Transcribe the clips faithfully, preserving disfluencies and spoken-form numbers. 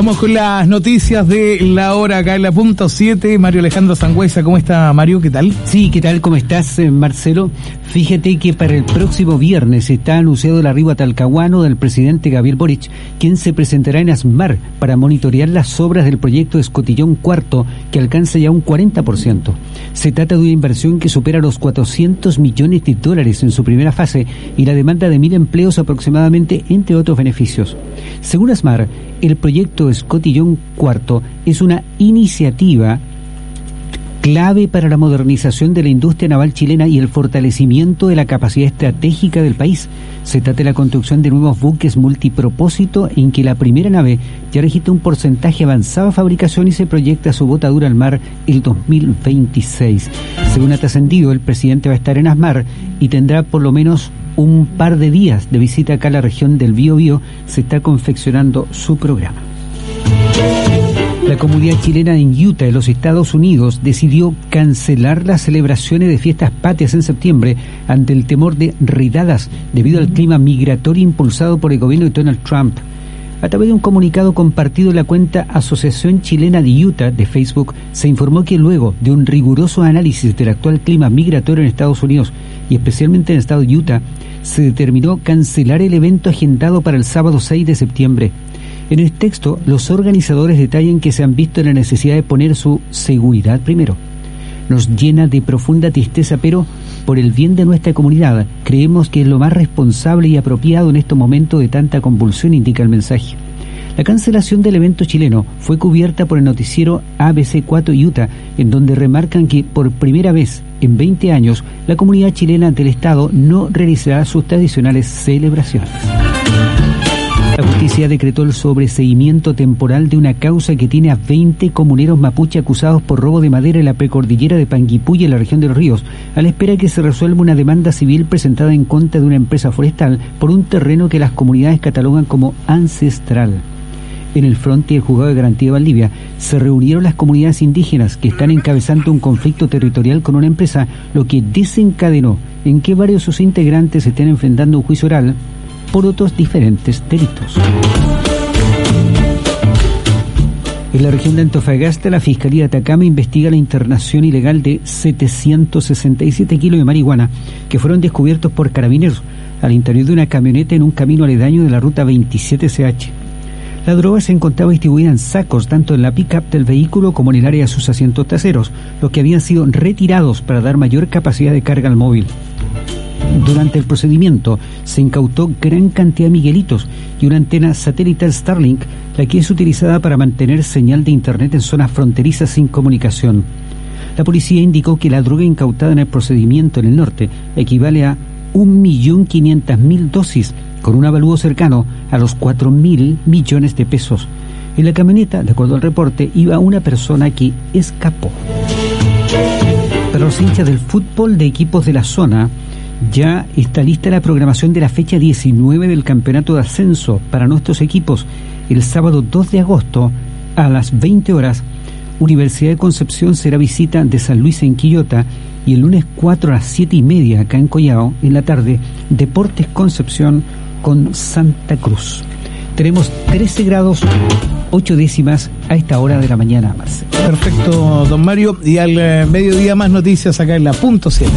Vamos con las noticias de la hora acá en la punto siete. Mario Alejandro Sangüesa, ¿cómo está, Mario? ¿Qué tal? Sí, ¿qué tal? ¿Cómo estás, Marcelo? Fíjate que para el próximo viernes está anunciado el arribo a Talcahuano del presidente Gabriel Boric, quien se presentará en ASMAR para monitorear las obras del proyecto Escotillón Cuarto, que alcanza ya un cuarenta por ciento. Se trata de una inversión que supera los cuatrocientos millones de dólares en su primera fase y la demanda de mil empleos aproximadamente, entre otros beneficios. Según ASMAR, el proyecto Escotillón Cuarto es una iniciativa clave para la modernización de la industria naval chilena y el fortalecimiento de la capacidad estratégica del país. Se trata de la construcción de nuevos buques multipropósito en que la primera nave ya registra un porcentaje avanzado de fabricación y se proyecta su botadura al mar el dos mil veintiséis. Según ha trascendido, el presidente va a estar en ASMAR y tendrá por lo menos un par de días de visita acá a la región del Biobío. Se está confeccionando su programa. La comunidad chilena en Utah, en los Estados Unidos, decidió cancelar las celebraciones de fiestas patrias en septiembre ante el temor de redadas debido al clima migratorio impulsado por el gobierno de Donald Trump. A través de un comunicado compartido en la cuenta Asociación Chilena de Utah de Facebook, se informó que luego de un riguroso análisis del actual clima migratorio en Estados Unidos y especialmente en el estado de Utah, se determinó cancelar el evento agendado para el sábado seis de septiembre. En el texto, los organizadores detallan que se han visto en la necesidad de poner su seguridad primero. Nos llena de profunda tristeza, pero por el bien de nuestra comunidad, creemos que es lo más responsable y apropiado en estos momentos de tanta convulsión, indica el mensaje. La cancelación del evento chileno fue cubierta por el noticiero A B C cuatro Utah, en donde remarcan que por primera vez en veinte años, la comunidad chilena del Estado no realizará sus tradicionales celebraciones. La justicia decretó el sobreseimiento temporal de una causa que tiene a veinte comuneros mapuche acusados por robo de madera en la precordillera de Panguipulli, en la región de los Ríos, a la espera de que se resuelva una demanda civil presentada en contra de una empresa forestal por un terreno que las comunidades catalogan como ancestral. En el frente del Juzgado de Garantía de Valdivia se reunieron las comunidades indígenas que están encabezando un conflicto territorial con una empresa, lo que desencadenó en que varios de sus integrantes estén enfrentando un juicio oral por otros diferentes delitos. En la región de Antofagasta, la Fiscalía de Atacama investiga la internación ilegal de setecientos sesenta y siete kilos de marihuana que fueron descubiertos por carabineros al interior de una camioneta en un camino aledaño de la ruta veintisiete C H. La droga se encontraba distribuida en sacos tanto en la pick-up del vehículo como en el área de sus asientos traseros, los que habían sido retirados para dar mayor capacidad de carga al móvil. Durante el procedimiento se incautó gran cantidad de miguelitos y una antena satelital Starlink, la que es utilizada para mantener señal de internet en zonas fronterizas sin comunicación. La policía indicó que la droga incautada en el procedimiento en el norte equivale a un millón quinientas mil dosis, con un avalúo cercano a los cuatro mil millones de pesos. En la camioneta, de acuerdo al reporte, iba una persona que escapó. Para los hinchas del fútbol de equipos de la zona, ya está lista la programación de la fecha diecinueve del campeonato de ascenso para nuestros equipos. El sábado dos de agosto a las veinte horas, Universidad de Concepción será visita de San Luis en Quillota, y el lunes cuatro a las siete y media acá en Collao, en la tarde, Deportes Concepción con Santa Cruz. Tenemos trece grados ocho décimas a esta hora de la mañana, Marcelo. Perfecto, don Mario. Y al eh, mediodía más noticias acá en la punto siete.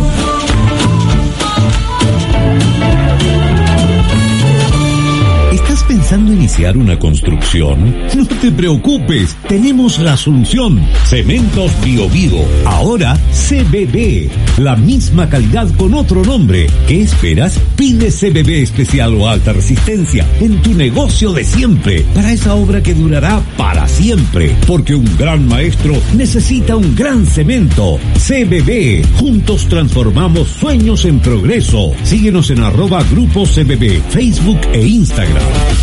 ¿Estás pensando iniciar una construcción? No te preocupes, tenemos la solución. Cementos Biobío, ahora C B B. La misma calidad con otro nombre. ¿Qué esperas? Pide C B B especial o alta resistencia en tu negocio de siempre, para esa obra que durará para siempre. Porque un gran maestro necesita un gran cemento. C B B. Juntos transformamos sueños en progreso. Síguenos en arroba Grupo C B B, Facebook e Instagram.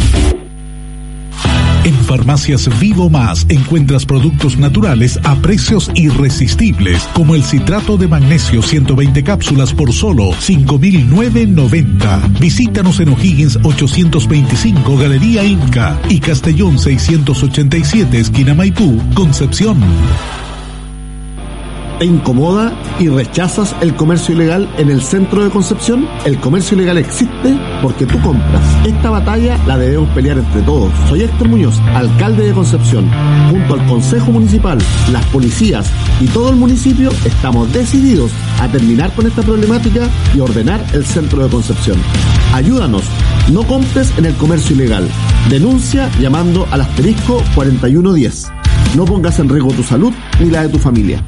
En Farmacias Vivo Más encuentras productos naturales a precios irresistibles, como el citrato de magnesio ciento veinte cápsulas por solo cinco mil novecientos noventa. Visítanos en O'Higgins ochocientos veinticinco, Galería Inca, y Castellón seiscientos ochenta y siete, esquina Maipú, Concepción. ¿Te incomoda y rechazas el comercio ilegal en el centro de Concepción? El comercio ilegal existe porque tú compras. Esta batalla la debemos pelear entre todos. Soy Héctor Muñoz, alcalde de Concepción. Junto al Consejo Municipal, las policías y todo el municipio estamos decididos a terminar con esta problemática y ordenar el centro de Concepción. Ayúdanos, no compres en el comercio ilegal. Denuncia llamando al asterisco cuarenta y uno diez. No pongas en riesgo tu salud ni la de tu familia.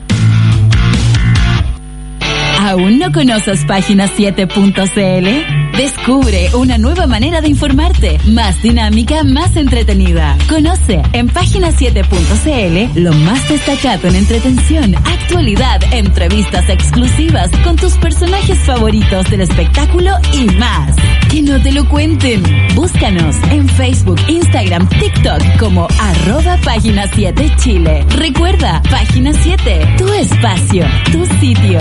¿Aún no conoces página siete punto c l? Descubre una nueva manera de informarte, más dinámica, más entretenida. Conoce en página siete punto c l lo más destacado en entretención, actualidad, entrevistas exclusivas con tus personajes favoritos del espectáculo y más. Que no te lo cuenten. Búscanos en Facebook, Instagram, TikTok como arroba página siete Chile. Recuerda, página siete, tu espacio, tu sitio.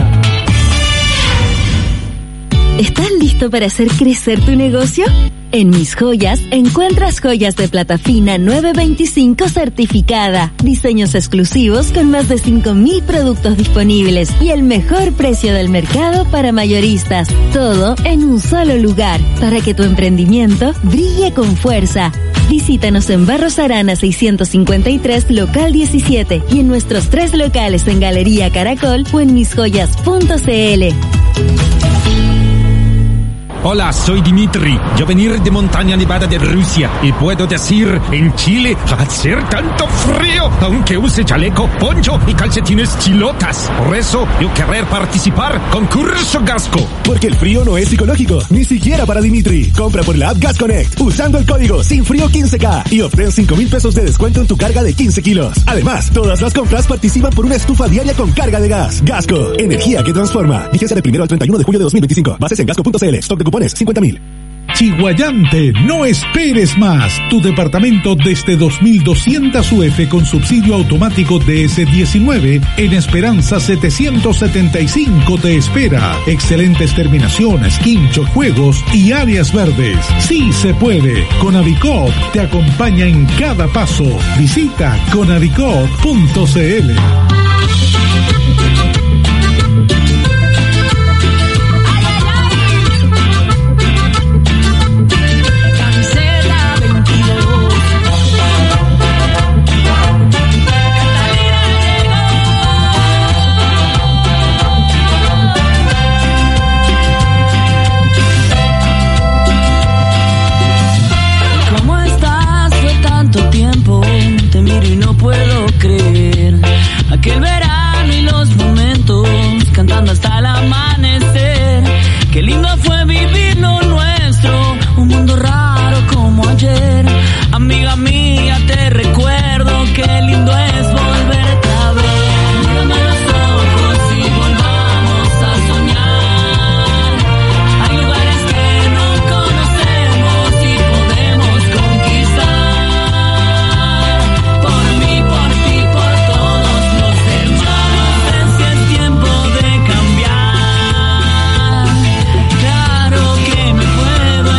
¿Estás listo para hacer crecer tu negocio? En Mis Joyas encuentras joyas de plata fina nueve veinticinco certificada, diseños exclusivos con más de cinco mil productos disponibles y el mejor precio del mercado para mayoristas. Todo en un solo lugar para que tu emprendimiento brille con fuerza. Visítanos en Barros Arana seiscientos cincuenta y tres, local diecisiete y en nuestros tres locales en Galería Caracol o en mis joyas punto c l. Hola, soy Dimitri. Yo venir de montaña nevada de Rusia y puedo decir, en Chile va a ser tanto frío, aunque use chaleco, poncho y calcetines chilotas. Por eso yo querer participar concurso Gasco. Porque el frío no es psicológico, ni siquiera para Dimitri. Compra por la app Gas Connect usando el código SINFRÍO quince K y obtén cinco mil pesos de descuento en tu carga de quince kilos. Además, todas las compras participan por una estufa diaria con carga de gas. Gasco, energía que transforma. Vigencia del primero al treinta y uno de julio de dos mil veinticinco. Bases en gasco punto c l. Stock de cupones cincuenta mil. Chiguayante, no esperes más. Tu departamento desde dos mil doscientos U F con subsidio automático D S diecinueve en Esperanza setecientos setenta y cinco te espera. Excelentes terminaciones, quincho, juegos y áreas verdes. Sí se puede. Conadicop te acompaña en cada paso. Visita conadicop punto c l. Aquel verano y los momentos cantando hasta el amanecer. Qué lindo fue vivir lo nuestro, un mundo raro como ayer. Amiga mía, te recuerdo, qué lindo es volverte a ver. Mírame a los ojos y volvamos a soñar. Hay lugares que no conocemos y podemos conquistar. Por mí, por ti, por todos los demás. Si es tiempo de cambiar, claro que me puedo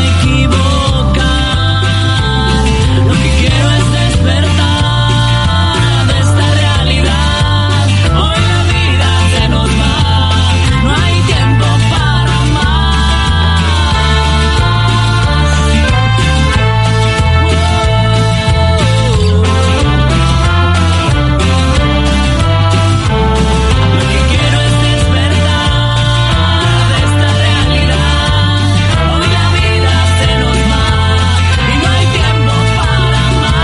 equivocar. Lo que quiero es despertar de esta realidad. Hoy la vida se nos va, no hay tiempo para Lo que quiero es despertar de esta realidad. Hoy la vida se nos va y no hay tiempo para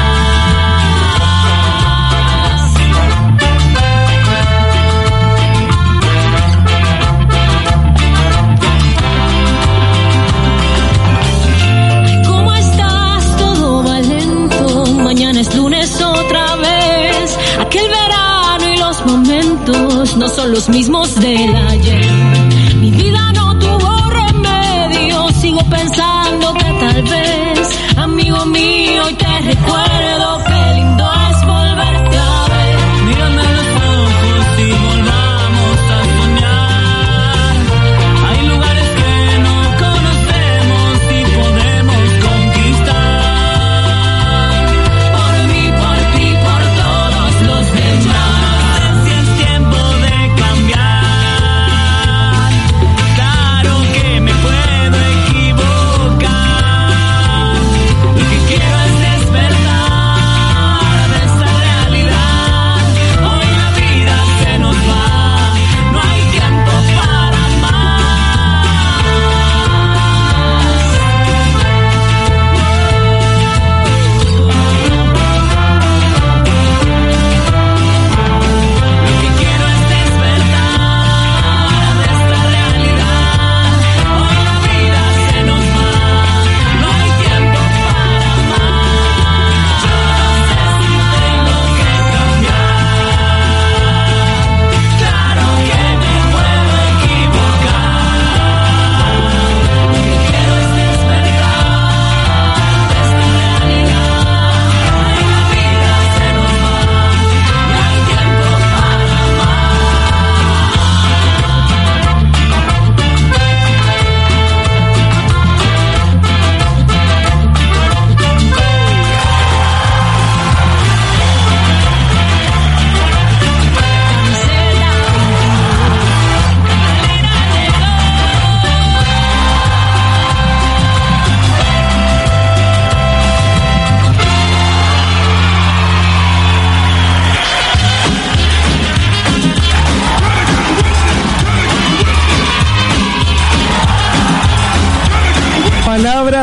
más. ¿Cómo estás? Todo va lento. Mañana es lunes otra vez. Aquel verano y los momentos no son los mismos del ayer. Mi vida no tuvo remedio. Sigo pensando que tal vez, amigo mío, y te recuerdo qué lindo es volverte a ver. Mírame a los ojos y volvamos a soñar. Hay lugares que no conocemos y podemos conquistar. Por mí, por ti, por todos los demás. Si es tiempo de cambiar.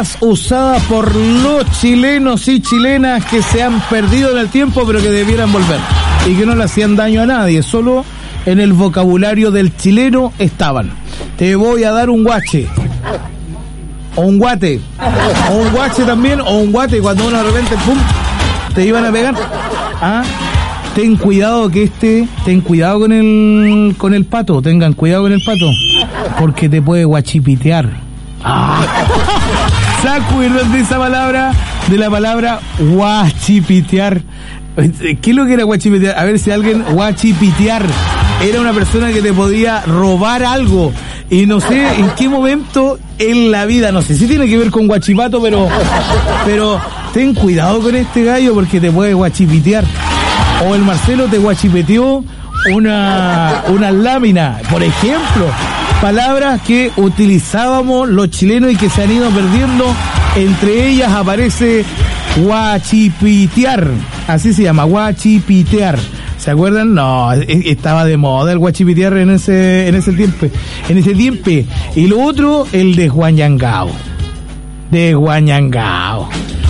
palabras usadas por los chilenos y chilenas que se han perdido en el tiempo, pero que debieran volver. Y que no le hacían daño a nadie, solo en el vocabulario del chileno estaban. Te voy a dar un guache. O un guate. O un guache también, o un guate, cuando uno de repente, pum, te iban a pegar. Ah, ten cuidado que este, ten cuidado con el, con el pato, tengan cuidado con el pato, porque te puede guachipitear. Ah. ¿Se acuerdan de esa palabra? De la palabra guachipitear. ¿Qué es lo que era guachipitear? A ver si alguien, guachipitear era una persona que te podía robar algo. Y no sé en qué momento en la vida, no sé si tiene que ver con guachipato, pero, pero ten cuidado con este gallo porque te puede guachipitear. O el Marcelo te guachipeteó una, una lámina, por ejemplo. Palabras que utilizábamos los chilenos y que se han ido perdiendo. Entre ellas aparece guachipitear. Así se llama, guachipitear. ¿Se acuerdan? No, estaba de moda el guachipitear en ese, en ese tiempo. En ese tiempo. Y lo otro, el desguañangao. Desguañangao.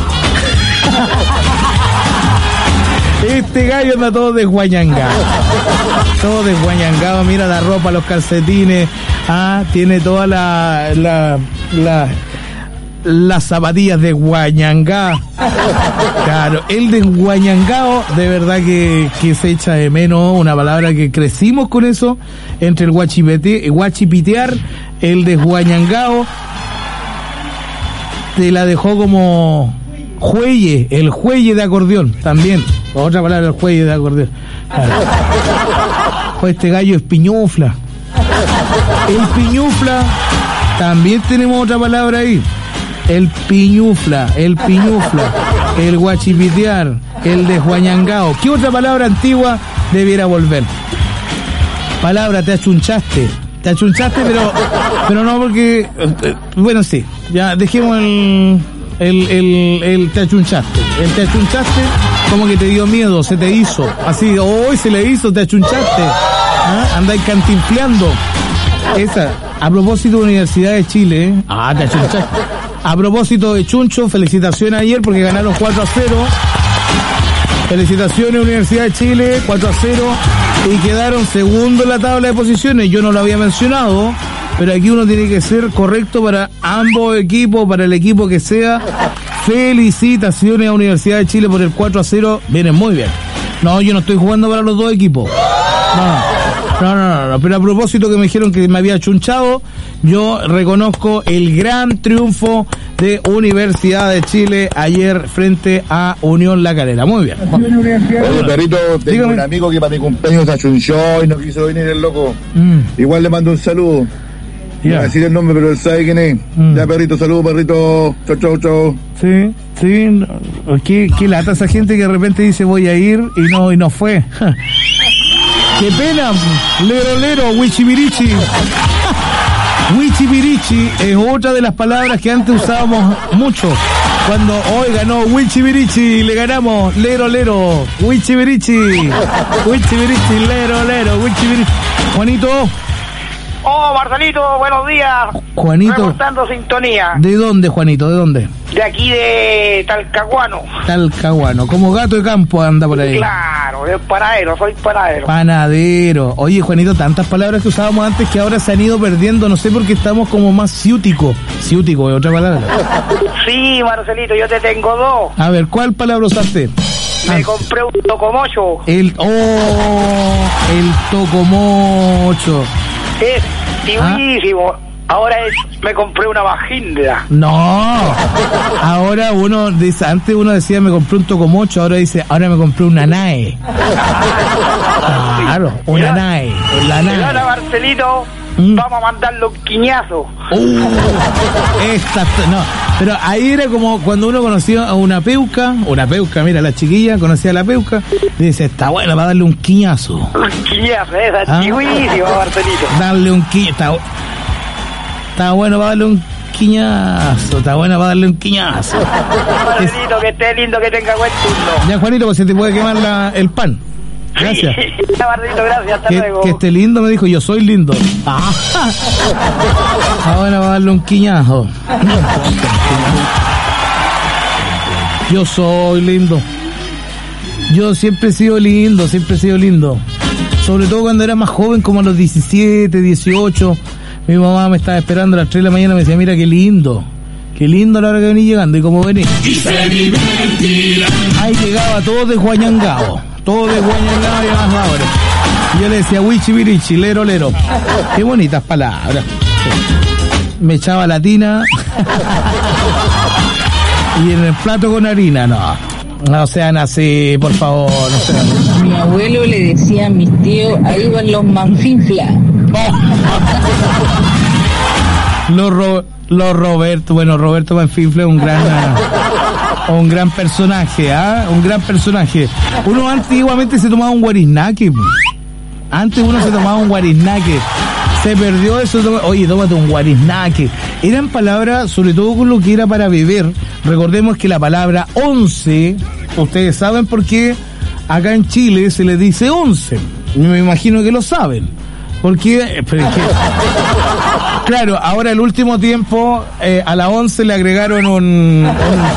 Este gallo anda todo desguañangado. Todo desguañangado, mira la ropa, los calcetines, ah, tiene toda la, la, la, las zapatillas desguañangadas. Claro, el desguañangado, de verdad que, que se echa de menos, una palabra que crecimos con eso, entre el guachipete, guachipitear, el desguañangado, te la dejó como juelle, el juelle de acordeón, también. Otra palabra, el juelle de acordeón. Claro. Pues este gallo es piñufla. El piñufla, también tenemos otra palabra ahí. El piñufla, el piñufla, el guachipitear, el desguañangao. ¿Qué otra palabra antigua debiera volver? Palabra, te achunchaste. Te achunchaste, pero, pero no porque, bueno, sí, ya dejemos el, el, el, el te achunchaste. El te achunchaste, como que te dio miedo, se te hizo. Así, hoy se le hizo, te achunchaste. ¿Ah? Andáis cantinfleando. Esa, a propósito de Universidad de Chile, ¿eh? Ah, te achunchaste. A propósito de Chuncho, felicitaciones ayer porque ganaron cuatro a cero. Felicitaciones Universidad de Chile, cuatro a cero. Y quedaron segundo en la tabla de posiciones. Yo no lo había mencionado, pero aquí uno tiene que ser correcto para ambos equipos, para el equipo que sea. Felicitaciones a Universidad de Chile por el cuatro a cero. Vienen muy bien. No, yo no estoy jugando para los dos equipos. No, no, no, no, no. Pero a propósito que me dijeron que me había chunchado, yo reconozco el gran triunfo de Universidad de Chile ayer frente a Unión La Calera. Muy bien. Oye, perrito, tengo Dígame. un amigo que para mi cumpleaños se achunchó y no quiso venir el loco. Mm. Igual le mando un saludo. Yeah. No voy a decir el nombre, pero él sabe quién es. Mm. Ya, perrito, saludos, perrito. Chau, chau, chau. Sí, sí. Qué, qué lata esa gente que de repente dice voy a ir y no, y no fue. Qué pena. Lero, lero, wichibirichi. Wichibirichi es otra de las palabras que antes usábamos mucho. Cuando hoy ganó Wichibirichi, le ganamos lero, lero. Wichibirichi. Wichibirichi, lero, lero. Wichibirichi. Juanito. Oh, Marcelito, buenos días. Juanito. Reportando sintonía. ¿De dónde, Juanito? ¿De dónde? De aquí de Talcahuano. Talcahuano. Como gato de campo anda por ahí. Claro, de panadero, soy panadero. Panadero. Oye, Juanito, tantas palabras que usábamos antes que ahora se han ido perdiendo. No sé por qué estamos como más ciútico. Ciútico es otra palabra. Sí, Marcelito, yo te tengo dos. A ver, ¿cuál palabra usaste? Me ah. compré un tocomocho. El, oh, el tocomocho. Es tibísimo. ¿Ah? Ahora es, me compré una vagina. No. Ahora uno dice, antes uno decía me compré un tocomocho, ahora dice, ahora me compré una nae. Claro, una nae. La nae. Ahora, Marcelito, ¿Mm? vamos a mandarle un quiñazo. Uh, esta, no. Pero ahí era como cuando uno conocía a una peuca, una peuca, mira, la chiquilla conocía a la peuca, y dice, está buena para darle un quiñazo. Un quiñazo, esa ¿Ah? chihuísima, Marcelito. Darle un quiñazo. Está bueno para darle un quiñazo, está bueno para darle un quiñazo. Marcelito, que esté lindo, que tenga buen turno. Ya, Juanito, pues se te puede quemar la, el pan. Gracias. Ya, Marcelito, gracias, hasta que, luego. Que esté lindo, me dijo, yo soy lindo. Ah. Está bueno para darle un quiñazo. Yo soy lindo. Yo siempre he sido lindo, siempre he sido lindo. Sobre todo cuando era más joven, como a los diecisiete, dieciocho. Mi mamá me estaba esperando a las tres de la mañana y me decía, mira qué lindo. Qué lindo a la hora que venís llegando. Y como venís. Ahí llegaba todo de Guañangao. Todo de Guañangao y más ahora. Y yo le decía, wichi virichi, lero lero. Qué bonitas palabras. Me echaba la tina. Y en el plato con harina, no. No sean así, por favor. No sean así. Mi abuelo le decía a mis tíos, ahí van los manfinflas. Los, Ro, los Roberto, bueno, Roberto Manfinfla es un gran, uh, un gran personaje, ¿ah? ¿eh? Un gran personaje. Uno antiguamente se tomaba un guariznaque. Antes uno se tomaba un guariznaque. Se perdió eso. Oye, tómate un guariznaque. Eran palabras, sobre todo con lo que era para beber. Recordemos que la palabra once, ustedes saben por qué acá en Chile se les dice once. Me imagino que lo saben. Porque, pero es que, claro, ahora el último tiempo, eh, a la once le agregaron un, un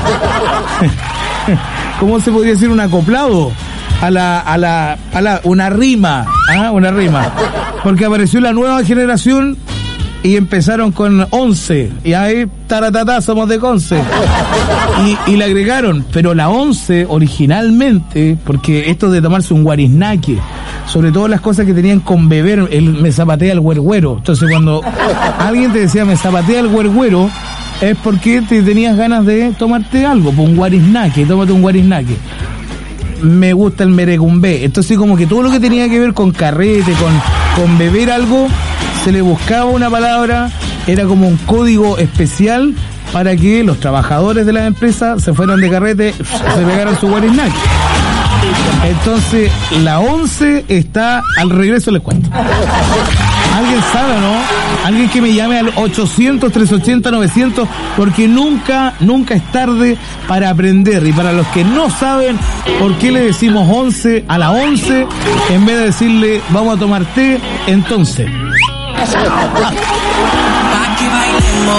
¿cómo se podría decir? Un acoplado. A la, a la, a la, una rima, ¿ah? Una rima. Porque apareció la nueva generación y empezaron con once. Y ahí, taratata, somos de Conce. Y, y le agregaron, pero la once originalmente, porque esto de tomarse un guariznaque, sobre todo las cosas que tenían con beber, el me zapatea el güergüero. Entonces cuando alguien te decía me zapatea el güergüero, es porque te tenías ganas de tomarte algo, pues un guariznaque, tómate un guariznaque. Me gusta el merecumbé. Entonces como que todo lo que tenía que ver con carrete, con, con beber algo, se le buscaba una palabra, era como un código especial para que los trabajadores de la empresa se fueran de carrete, se pegaran su guariznaque. Entonces la once está al regreso, les cuento. ¿Alguien sabe, no? Alguien que me llame al ochocientos, trescientos ochenta, novecientos, porque nunca, nunca es tarde para aprender. Y para los que no saben por qué le decimos once a la once, en vez de decirle vamos a tomar té, entonces. Pa' que bailemos,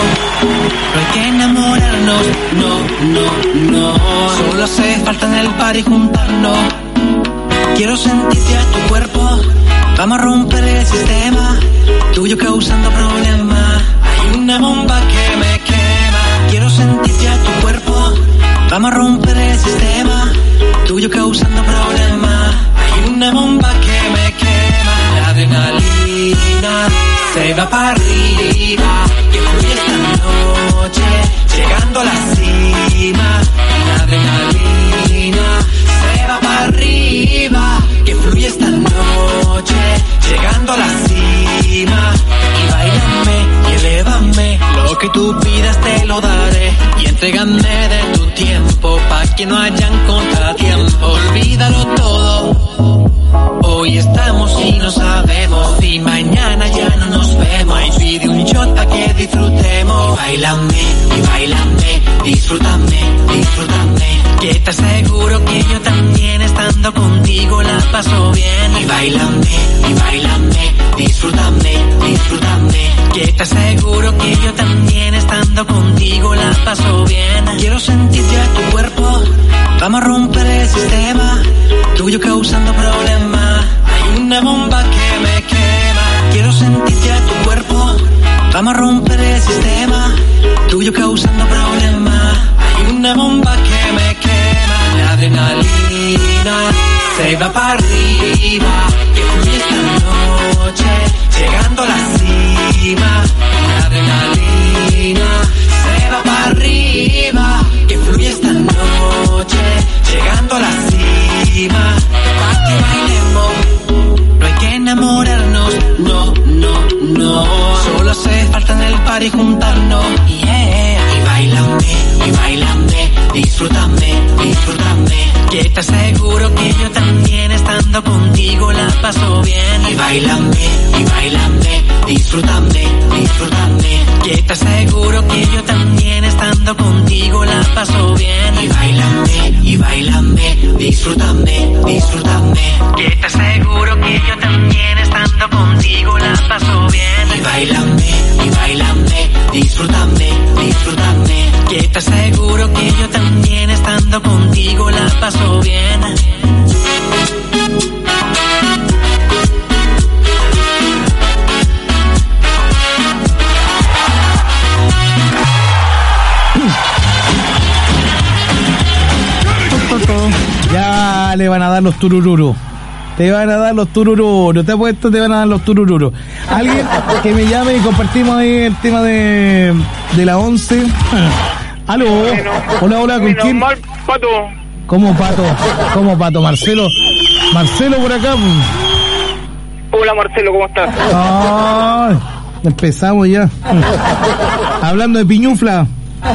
no hay que enamorarnos, no, no, no. Solo hace falta en el party juntarnos. Quiero sentirte a tu cuerpo. Vamos a romper el sistema, tuyo causando problemas. Hay una bomba que me quema. Quiero sentirte a tu cuerpo. Vamos a romper el sistema, tuyo causando problemas. Hay una bomba que me quema. La adrenalina se va para arriba. Que fluye esta noche, llegando a la cima. La adrenalina se va para arriba. Que fluye esta noche, llegando a la cima. Y báilame y elévame, lo que tú pidas te lo daré. Y entrégame de tu tiempo, pa' que no hayan contratiempo. Olvídalo todo, hoy estamos y no sabemos si mañana ya no nos vemos. Y pide un shot pa' que disfrutemos. Y báilame, y báilame, disfrútame, disfrútame. Que te aseguro que yo también estando contigo la paso bien. Y báilame, y báilame, disfrútame, disfrútame. Que te aseguro que yo también estando contigo la paso bien. Quiero sentirte a tu cuerpo, vamos a romper el sistema, tuyo causando problemas. Hay una bomba que me quema. Quiero sentirte a tu cuerpo, vamos a romper el sistema, tuyo causando problemas. Hay una bomba que me quema. La adrenalina se va para arriba. Que fluye esta noche, llegando a la cima. La adrenalina se va para arriba. Que fluye esta noche, llegando a la cima. Pa' que bailemos, no hay que enamorarnos, no, no, no. Solo hace falta en el party juntarnos, yeah. Y bailame, y bailame, disfrútame, disfrútame. Que te aseguro que yo también estando contigo la paso bien. Y bailame, y bailame, disfrútame, disfrútame. Que te aseguro que yo también estando contigo la paso bien. Y bailame, y bailame, disfrútame, disfrútame. Que te aseguro que yo también estando contigo la paso bien. Y bailame, y bailame, disfrútame, disfrútame. Que Te aseguro que yo también estando contigo la paso bien. Ya le van a dar los turururos. Te van a dar los turururos. Te apuesto, te van a dar los turururos. Alguien que me llame y compartimos ahí el tema de, de la once. Aló. Bueno, hola, hola, ¿con quién? Mal, Pato. ¿Cómo Pato? ¿Cómo Pato? Marcelo. Marcelo por acá. Hola Marcelo, ¿cómo estás? Ay, empezamos ya. Hablando de piñufla.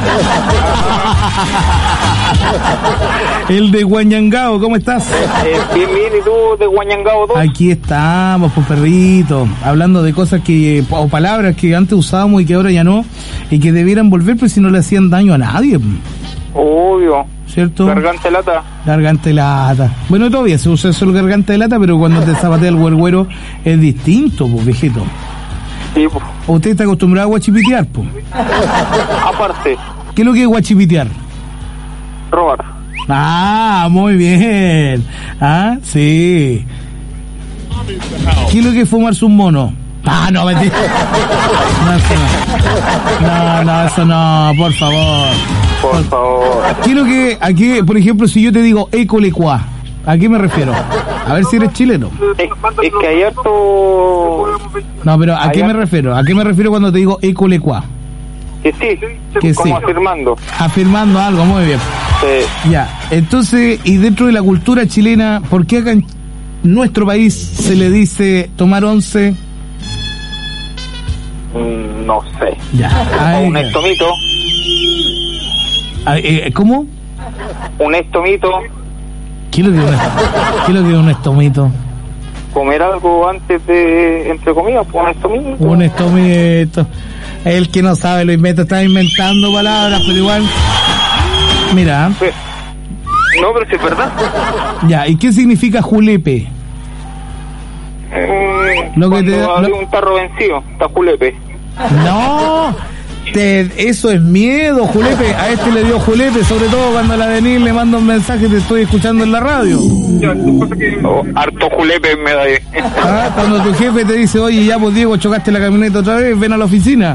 El de Huañangao, ¿cómo estás? Eh, bien, bien, ¿y tú de Huañangao dos? Aquí estamos, pues perrito, hablando de cosas que, o palabras que antes usábamos y que ahora ya no, y que debieran volver, pues si no le hacían daño a nadie. Obvio. ¿Cierto? Garganta de lata. Garganta de lata. Bueno, todavía se usa solo garganta de lata, pero cuando te zapatea el huerguero es distinto, pues, viejito. Sí, pues. ¿Usted está acostumbrado a guachipitear, pues? Aparte. ¿Qué es lo que es guachipitear? Robar. Ah, muy bien. Ah, sí. ¿Qué es lo que es fumarse un mono? Ah, no, mentira. No, eso no. No, no, eso no, por favor. Por, por favor. ¿Qué es lo que, a qué, por ejemplo, si yo te digo ecolecua, ¿a qué me refiero? A ver si eres chileno. Es, es que hay harto... No, pero ¿a qué me refiero? ¿A qué me refiero cuando te digo ecolecua? Que sí, que como sí. afirmando. Afirmando algo, muy bien. Sí. Ya, entonces, y dentro de la cultura chilena, ¿por qué acá en nuestro país se le dice tomar once? Mm, no sé. Ya. Ay, un estomito. Ay, eh, ¿Cómo? Un estomito. ¿Qué es lo que es un, ¿qué es lo que es un estomito? Comer algo antes de, entre comillas, un estomito. Un estomito. El que no sabe lo inventa, está inventando palabras, pero igual. Mira. Sí. No, pero sí es verdad. Ya, ¿y qué significa julepe? Mm, lo que te lo... un tarro vencido, está julepe. No, te, eso es miedo, julepe. A este le dio julepe, sobre todo cuando la Denise le manda un mensaje, te estoy escuchando en la radio. Oh, harto julepe me da ahí. Ah, cuando tu jefe te dice, oye, ya pues Diego, chocaste la camioneta otra vez, ven a la oficina.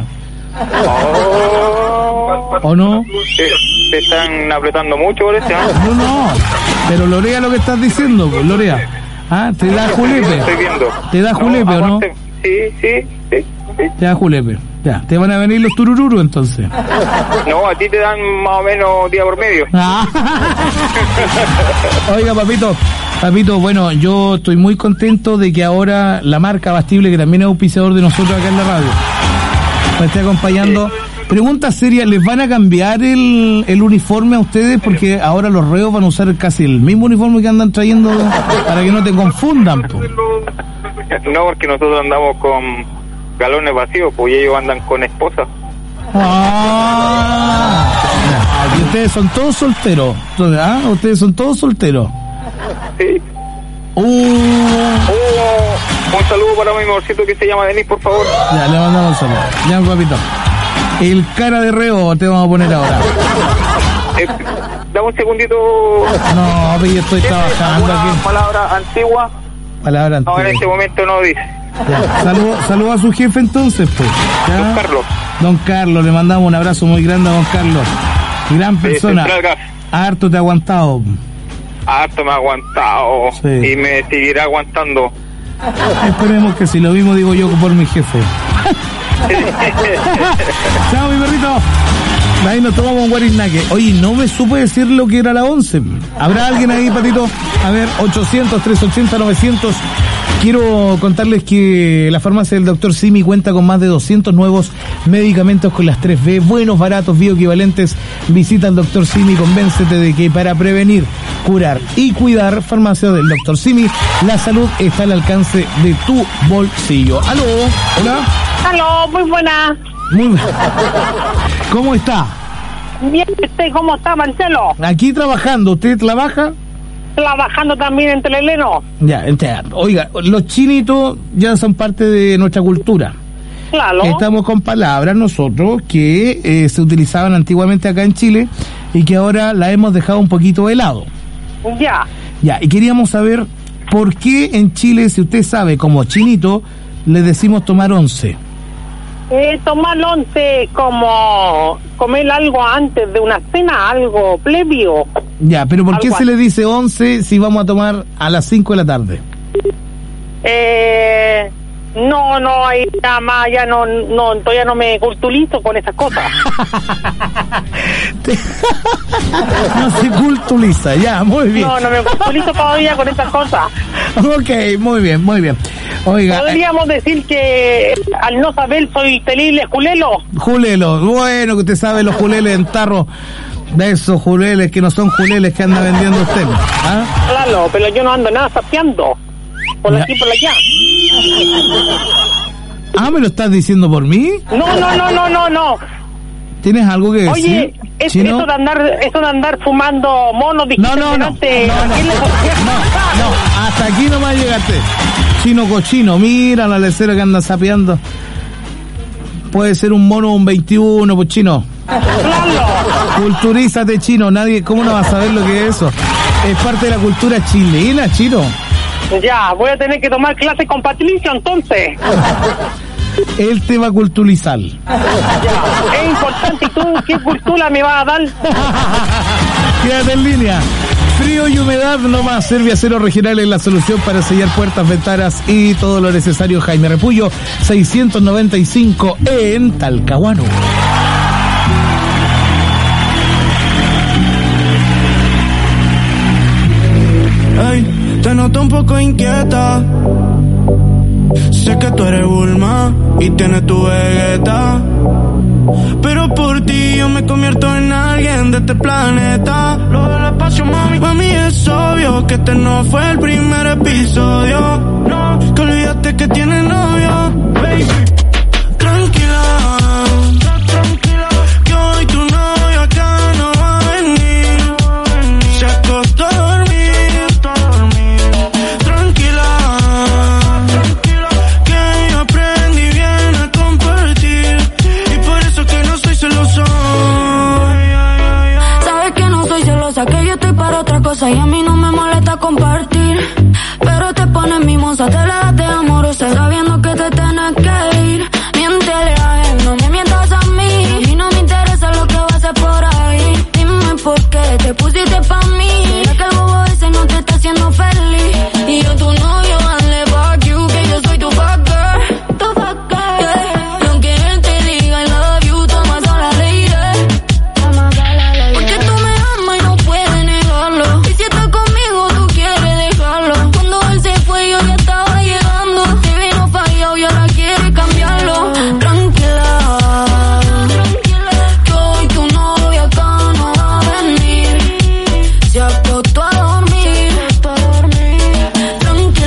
Oh. ¿O no? ¿Te, te están apretando mucho por eso? No, no, pero lorea lo que estás diciendo, pues, lorea. Ah, te da julepe. Estoy viendo. ¿Te da julepe no, o no? Sí, sí, sí, sí. Te da julepe. Ya, te van a venir los turururos entonces. No, a ti te dan más o menos día por medio. Ah. Oiga, papito, papito, bueno, yo estoy muy contento de que ahora la marca Bastible, que también es auspiciador de nosotros acá en la radio, me esté acompañando. Pregunta seria, ¿les van a cambiar el, el uniforme a ustedes? Porque ahora los reos van a usar casi el mismo uniforme que andan trayendo para que no te confundan, po. No, porque nosotros andamos con galones vacíos, pues ellos andan con esposas. Ah, y ustedes son todos solteros, ¿ah? Ustedes son todos solteros. Sí. Uh. Oh, un saludo para mi amorcito que se llama Denis, por favor. Ya, le mandamos un saludo. Ya, papito. El cara de reo te vamos a poner ahora. Eh, dame un segundito. No, pero yo estoy trabajando aquí. Palabra antigua. Palabra antigua. No, en este momento no dice. Saludo, saludo a su jefe entonces, pues. ¿Ya? Don Carlos. Don Carlos, le mandamos un abrazo muy grande a don Carlos. Gran persona. Harto te ha aguantado. Harto me ha aguantado. Sí. Y me seguirá aguantando. Esperemos que si lo mismo digo yo por mi jefe. Chao, mi perrito. Ahí nos tomamos un guarinaque. Oye, no me supe decir lo que era la once. ¿Habrá alguien ahí, Patito? A ver, ochocientos, trescientos ochenta, novecientos. Quiero contarles que la farmacia del doctor Simi cuenta con más de doscientos nuevos medicamentos con las tres B, buenos, baratos, bioequivalentes. Visita al doctor Simi, convéncete de que para prevenir, curar y cuidar, farmacia del doctor Simi, la salud está al alcance de tu bolsillo. ¿Aló? ¿Hola? Aló, muy buena. Muy buena. ¿Cómo está? Bien, ¿cómo está, Marcelo? Aquí trabajando. ¿Usted trabaja? Trabajando también en Teleleno. Ya, entiendo. Oiga, los chinitos ya son parte de nuestra cultura. Claro. Estamos con palabras nosotros que eh, se utilizaban antiguamente acá en Chile y que ahora la hemos dejado un poquito de lado. Ya. Ya, y queríamos saber por qué en Chile, si usted sabe, como chinito, le decimos tomar once. Eh, tomar once como comer algo antes de una cena, algo plebio. Ya, pero ¿por qué Algo se así. le dice once si vamos a tomar a las cinco de la tarde? Eh, no, no, ahí ya más, ya no, no, todavía no me culturizo con esas cosas. No se culturiza, ya, muy bien. No, no me culturizo todavía con esas cosas. Ok, muy bien, muy bien. Oiga, Podríamos decir que al no saber soy terrible julelo. Julelo, bueno que usted sabe los juleles en tarro, de esos juleles que no son juleles que anda vendiendo usted. ¿Ah? Claro, pero yo no ando nada sapeando. Por Ya. aquí, por allá. Ah, ¿me lo estás diciendo por mí? No, no, no, no, no, no. ¿Tienes algo que decir? Oye, es, ¿Chino? eso de andar, eso de andar fumando monos, No, no, no, delante, no, no, ¿a quién le- no, hasta aquí nomás llegaste. Chino cochino, mira la lecera que anda sapeando. Puede ser un mono o un veintiuno, pues chino. Culturízate, chino. Nadie, ¿cómo no va a saber lo que es eso? Es parte de la cultura chilena, chino. Ya, voy a tener que tomar clase con Patricio entonces. Él te va a culturizar. Ya, es importante. ¿Y tú qué cultura me vas a dar? Quédate en línea. Frío y humedad no más. Serviacero Regional es la solución para sellar puertas, ventanas y todo lo necesario. Jaime Repullo, seiscientos noventa y cinco en Talcahuano. Ey, te noto un poco inquieta. Sé que tú eres Bulma y tienes tu Vegeta, pero por ti yo me convierto en alguien de este planeta. Lo del espacio, mami. Mami, es obvio que este no fue el primer episodio. No, que olvidaste que tienes novio. Baby, tranquila, tranquila, que hoy tu novio acá no va a venir. Se acostó a dormir, tranquila, que yo aprendí bien a compartir y por eso que no soy celoso. Sabes que no soy celosa, que yo estoy para otra cosa y a mí no me molesta compartir, pero te pones mimosa, te la das de amorosa, sabiendo que te tienes que ir. Miéntele a él, no me mientas a mí, a mí no me interesa lo que va a hacer por ahí. Dime por qué te pusiste pa' mí, será que el bobo ese no te está haciendo feliz. Y yo tu novio, dale fuck you, que yo soy tu fuck girl, tu fuck girl, yeah. Y aunque él te diga I love you, toma sola lady, porque tú me amas y no puedes negarlo. Y si estás conmigo tú quieres dejarlo. Cuando él se fue yo ya estaba llegando. Te vino fallado y ahora quiere cambiarlo. Tranquila, que hoy tu novio acá no va a venir. Se acostó a dormir. Tranquila,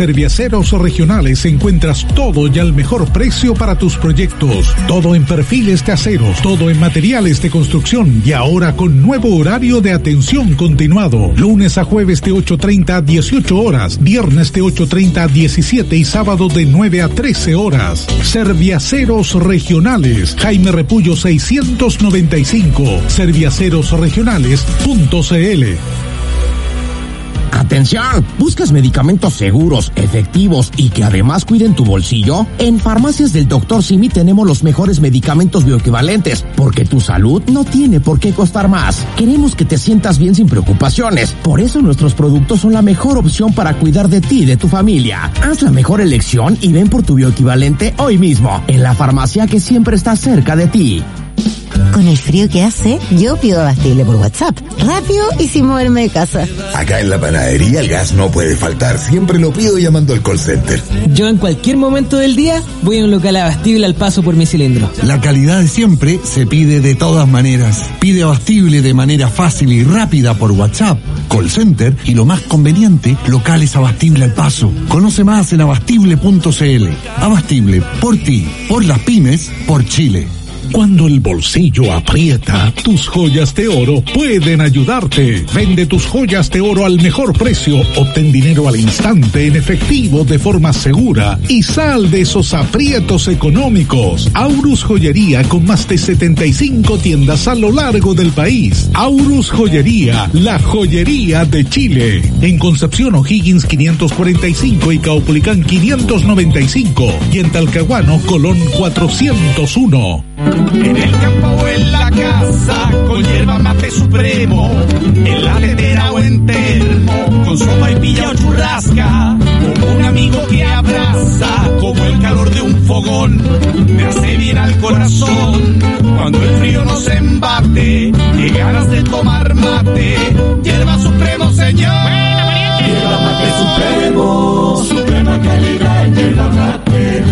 Serviaceros Regionales encuentras todo y al mejor precio para tus proyectos. Todo en perfiles caseros, todo en materiales de construcción y ahora con nuevo horario de atención continuado. Lunes a jueves de ocho treinta a dieciocho horas, viernes de ocho treinta a diecisiete y sábado de nueve a trece horas. Serviaceros Regionales, Jaime Repullo seiscientos noventa y cinco, serviaceros regionales punto c l. Atención, ¿buscas medicamentos seguros, efectivos y que además cuiden tu bolsillo? En Farmacias del doctor Simi tenemos los mejores medicamentos bioequivalentes, porque tu salud no tiene por qué costar más. Queremos que te sientas bien sin preocupaciones, por eso nuestros productos son la mejor opción para cuidar de ti y de tu familia. Haz la mejor elección y ven por tu bioequivalente hoy mismo, en la farmacia que siempre está cerca de ti. Con el frío que hace, yo pido Abastible por WhatsApp, rápido y sin moverme de casa. Acá en la panadería el gas no puede faltar, siempre lo pido llamando al call center. Yo en cualquier momento del día voy a un local Abastible al paso por mi cilindro. La calidad de siempre se pide de todas maneras. Pide Abastible de manera fácil y rápida por WhatsApp, call center y lo más conveniente, locales Abastible al paso. Conoce más en abastible punto c l. Abastible, por ti, por las pymes, por Chile. Cuando el bolsillo aprieta, tus joyas de oro pueden ayudarte. Vende tus joyas de oro al mejor precio, obtén dinero al instante en efectivo de forma segura y sal de esos aprietos económicos. Aurus Joyería, con más de setenta y cinco tiendas a lo largo del país. Aurus Joyería, la joyería de Chile. En Concepción O'Higgins quinientos cuarenta y cinco y Caupolicán quinientos noventa y cinco. Y en Talcahuano, Colón cuatrocientos uno. En el campo o en la casa, con hierba mate supremo, en la tetera o en termo, con sopa y pilla o churrasca, como un amigo que abraza, como el calor de un fogón, me hace bien al corazón, cuando el frío nos embate, qué ganas de tomar mate, hierba supremo, señor. Hierba mate supremo, suprema calidad en hierba mate.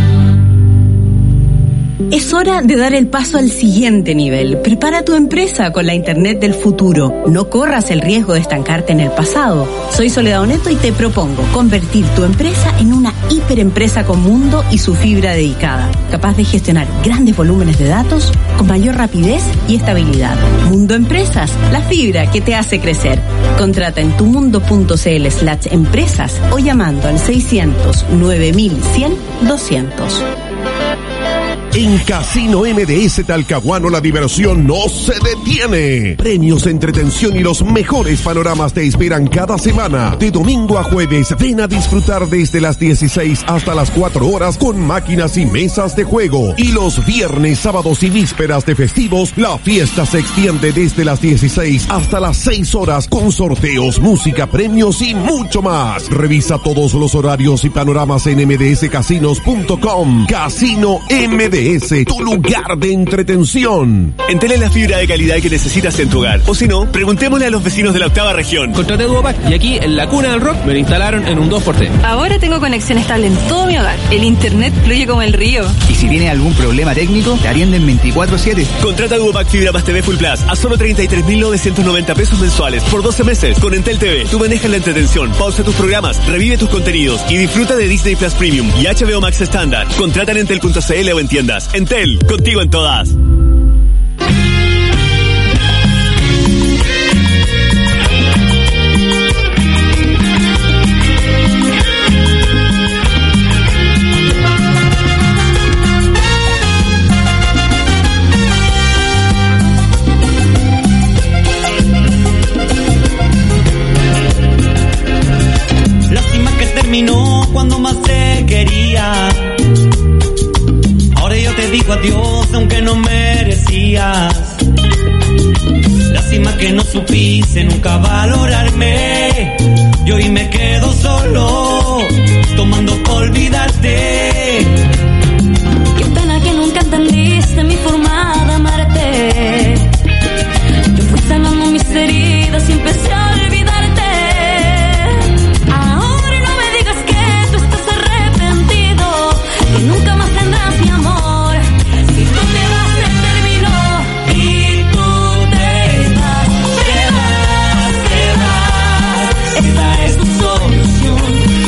Es hora de dar el paso al siguiente nivel. Prepara tu empresa con la Internet del futuro. No corras el riesgo de estancarte en el pasado. Soy Soledad Oneto y te propongo convertir tu empresa en una hiperempresa con mundo y su fibra dedicada, capaz de gestionar grandes volúmenes de datos con mayor rapidez y estabilidad. Mundo Empresas, la fibra que te hace crecer. Contrata en tumundo.cl slash empresas o llamando al seiscientos nueve mil cien doscientos. En Casino M D S Talcahuano la diversión no se detiene. Premios, entretención y los mejores panoramas te esperan cada semana. De domingo a jueves, ven a disfrutar desde las dieciséis hasta las cuatro horas con máquinas y mesas de juego. Y los viernes, sábados y vísperas de festivos, la fiesta se extiende desde las dieciséis hasta las seis horas con sorteos, música, premios y mucho más. Revisa todos los horarios y panoramas en m d s casinos punto com. Casino M D S, tu lugar de entretención. Entele la fibra de calidad que necesitas en tu hogar. O si no, preguntémosle a los vecinos de la octava región. Contraté Duopac y aquí, en la cuna del rock, me lo instalaron en un dos por tres. Ahora tengo conexión estable en todo mi hogar. El internet fluye como el río. Y si tienes algún problema técnico, te atienden veinticuatro siete. Contrata Duopac Fibra más T V Full Plus a solo treinta y tres mil novecientos noventa pesos mensuales por doce meses. Con Entel T V, tú manejas la entretención, pausa tus programas, revive tus contenidos y disfruta de Disney Plus Premium y H B O Max estándar. Contrata en entel punto c l o en tiendas. Entel, contigo en todas. Lástima que terminó cuando más te quería. Ahora yo te digo adiós aunque no merecías. Lástima que no supiste nunca valorarme. Yo hoy me quedo solo, tomando por olvidarte. Qué pena que nunca entendiste mi forma de amarte. Yo fui sanando mis heridas y empecé a olvidarte. Ahora no me digas que tú estás arrepentido, que nunca más tendrás mi amor. Si tú te vas, se terminó. Y tú te vas, te vas, te vas. Esa es tu solución.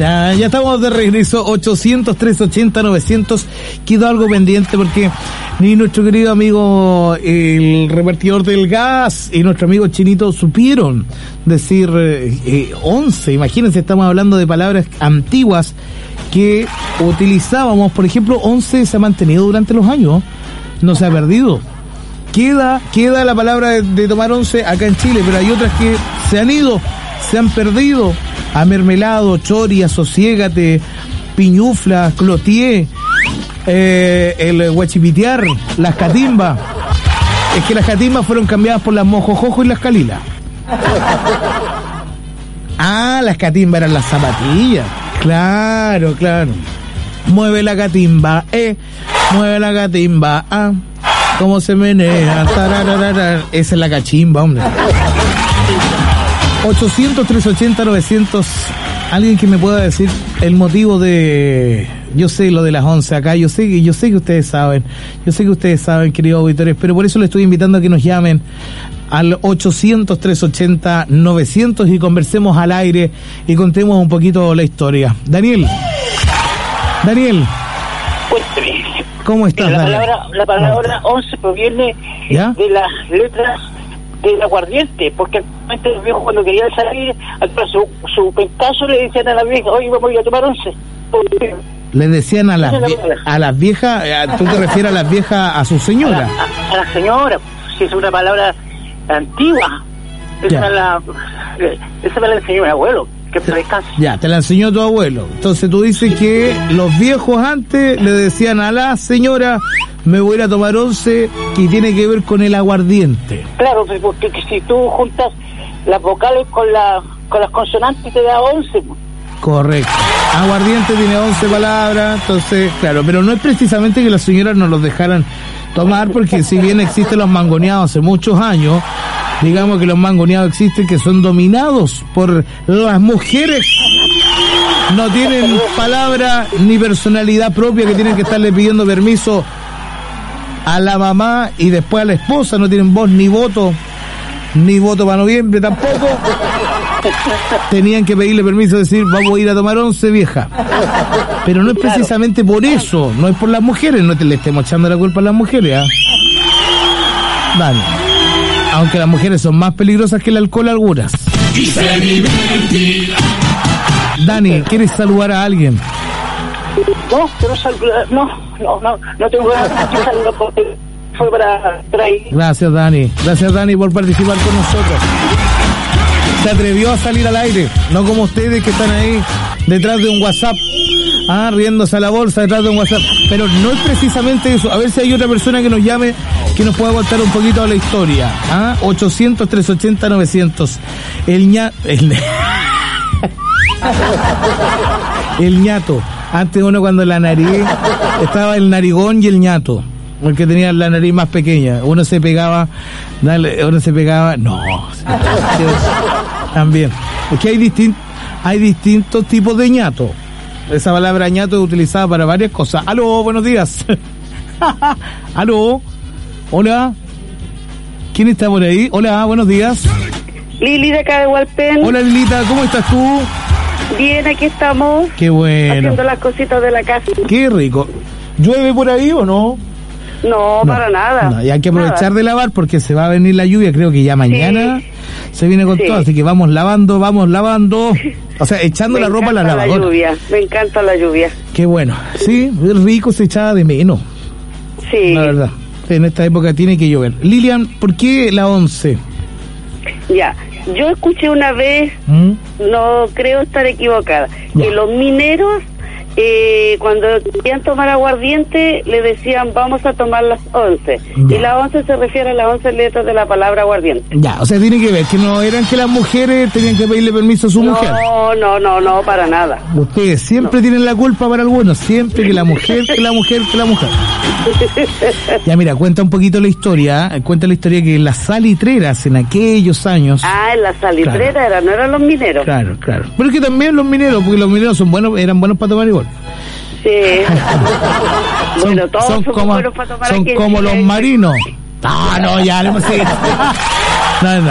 na. Ya estamos de regreso, ochocientos, trescientos ochenta, novecientos. Quedó algo pendiente porque ni nuestro querido amigo el repartidor del gas y nuestro amigo Chinito supieron decir eh, eh, once. Imagínense, estamos hablando de palabras antiguas que utilizábamos. Por ejemplo, once se ha mantenido durante los años, no se ha perdido. Queda, queda la palabra de, de tomar once acá en Chile, pero hay otras que se han ido, se han perdido. Amermelado, chori, asosiégate, piñufla, clotier, eh, el huachipitear, las catimbas. Es que las catimbas fueron cambiadas por las mojojojo y las calilas. Ah, las catimbas eran las zapatillas. Claro, claro. Mueve la catimba, eh. Mueve la catimba, ah. Cómo se menea, tarararara. Esa es la cachimba, hombre. ochocientos, trescientos ochenta, novecientos. Alguien que me pueda decir el motivo de... Yo sé lo de las once acá, yo sé que yo sé que ustedes saben, yo sé que ustedes saben, queridos auditores, pero por eso les estoy invitando a que nos llamen al ochocientos, trescientos ochenta, novecientos y conversemos al aire y contemos un poquito la historia. Daniel. Daniel. Cuénteme. ¿Cómo estás, la Daniel? Palabra, la palabra once proviene ¿Ya? de las letras del aguardiente, porque actualmente los viejos cuando querían salir a su, su pentazo le decían a la vieja, oye, vamos a ir a tomar once. Le decían a las, vie- a las viejas, ¿tú te refieres a las viejas, a su señora? A, a, a la señora, si es una palabra antigua. Esa me, la, esa me la enseñó mi abuelo, que me descanse. Ya, te la enseñó tu abuelo. Entonces tú dices que los viejos antes le decían a la señora, me voy a ir a tomar once, que tiene que ver con el aguardiente. Claro, porque si tú juntas las vocales con, la, con las consonantes te da once. Correcto. Aguardiente tiene once palabras, entonces, claro, pero no es precisamente que las señoras nos los dejaran tomar, porque si bien existen los mangoneados hace muchos años, digamos que los mangoneados existen que son dominados por las mujeres, no tienen palabra ni personalidad propia, que tienen que estarle pidiendo permiso a la mamá y después a la esposa, no tienen voz ni voto, ni voto para noviembre tampoco. Tenían que pedirle permiso, decir, vamos a ir a tomar once, vieja. Pero no es precisamente por eso, no es por las mujeres, no te le estemos echando la culpa a las mujeres, ¿ah? ¿eh? Vale. Aunque las mujeres son más peligrosas que el alcohol algunas. Dani, ¿quieres saludar a alguien? No, quiero saludar, no, no, no, no tengo ganas de saludar porque fue para traer. Gracias, Dani. Gracias, Dani, por participar con nosotros. Se atrevió a salir al aire, no como ustedes que están ahí detrás de un WhatsApp, ah, riéndose a la bolsa detrás de un WhatsApp. Pero no es precisamente eso. A ver si hay otra persona que nos llame, que nos pueda contar un poquito de la historia. Ah, ochocientos, trescientos ochenta, novecientos. El ña... El... el ñato. Antes uno cuando la nariz estaba el narigón y el ñato, el que tenía la nariz más pequeña. Uno se pegaba, dale, uno se pegaba, no, también. Es que hay distintos, hay distintos tipos de ñato. Esa palabra ñato es utilizada para varias cosas. Aló, buenos días. Aló, hola. ¿Quién está por ahí? Hola, buenos días. Lili de acá de Hualpén. Hola, Lilita, ¿cómo estás tú? Bien, aquí estamos. Qué bueno. Haciendo las cositas de la casa. Qué rico. ¿Llueve por ahí o no? No, no para nada. No, y hay que aprovechar nada. de lavar porque se va a venir la lluvia, creo que ya mañana sí. se viene con sí. todo, así que vamos lavando, vamos lavando, o sea, echando la ropa a la lavadora. Me encanta la lluvia, me encanta la lluvia. Qué bueno, sí, es rico, se echaba de menos. Sí. La verdad, en esta época tiene que llover. Lilian, ¿por qué la once? Ya, yo escuché una vez, ¿Mm? no creo estar equivocada, ya. que los mineros eh, cuando querían tomar aguardiente le decían vamos a tomar las once, ya. y la once se refiere a las once letras de la palabra aguardiente. Ya, o sea, tiene que ver que no eran que las mujeres tenían que pedirle permiso a su no, mujer. No, no, no, no, para nada. Ustedes siempre no. tienen la culpa para algunos, siempre que la mujer, que la mujer, que la mujer. Ya, mira, cuenta un poquito la historia, ¿eh? Cuenta la historia que las salitreras en aquellos años... Ah, en las salitreras claro. era, no eran los mineros. Claro, claro. Pero es que también los mineros, porque los mineros son buenos, eran buenos para tomar igual. Sí. Bueno, todos son como, buenos para tomar son aquí como los marinos. Ah, no, ya, no sé. No, no.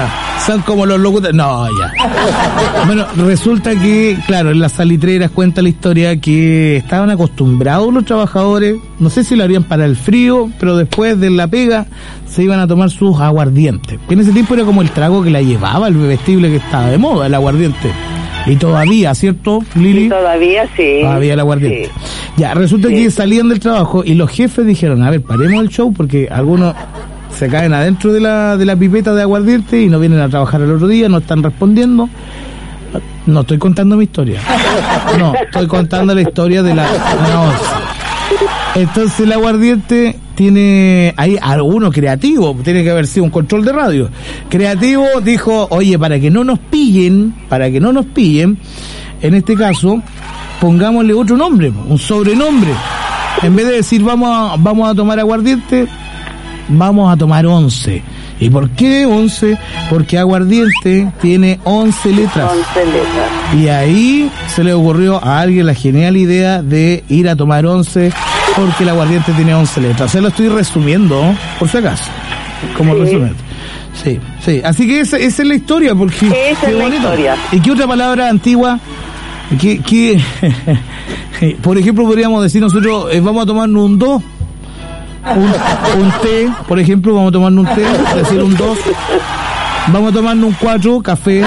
Son como los locutores. No, ya. Bueno, resulta que, claro, en las salitreras cuenta la historia que estaban acostumbrados los trabajadores, no sé si lo harían para el frío, pero después de la pega se iban a tomar sus aguardientes. Que en ese tiempo era como el trago que la llevaba, el bebestible que estaba de moda, el aguardiente. Y todavía, ¿cierto, Lili? Y todavía sí. Todavía el aguardiente. Sí. Ya, resulta sí. que salían del trabajo y los jefes dijeron, a ver, paremos el show porque algunos se caen adentro de la, de la pipeta de aguardiente y no vienen a trabajar el otro día, no están respondiendo. No estoy contando mi historia. No, estoy contando la historia de la, de la once. Entonces el aguardiente tiene, hay alguno creativo, tiene que haber sido un control de radio. Creativo dijo, oye, para que no nos pillen, para que no nos pillen, en este caso, pongámosle otro nombre, un sobrenombre. En vez de decir vamos a, vamos a tomar aguardiente, vamos a tomar once. ¿Y por qué once? Porque aguardiente tiene once letras. once letras. Y ahí se le ocurrió a alguien la genial idea de ir a tomar once porque el aguardiente tiene once letras. Se lo estoy resumiendo, por si acaso. Como sí. resumen. Sí, sí. Así que esa, esa es la historia. Porque esa es la bonito. historia. ¿Y qué otra palabra antigua? ¿Qué, qué? Por ejemplo, podríamos decir nosotros, eh, vamos a tomarnos un dos. Un, un té, por ejemplo, vamos a tomarnos un té, decir un dos. Vamos a tomarnos un cuatro, café.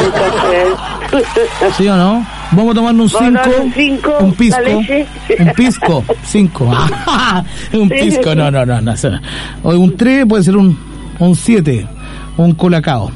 ¿Sí o no? Vamos a tomarnos un cinco, un, cinco un pisco. Un pisco, cinco. Un pisco, no, no, no, no. O un tres puede ser un, un siete, un colacao.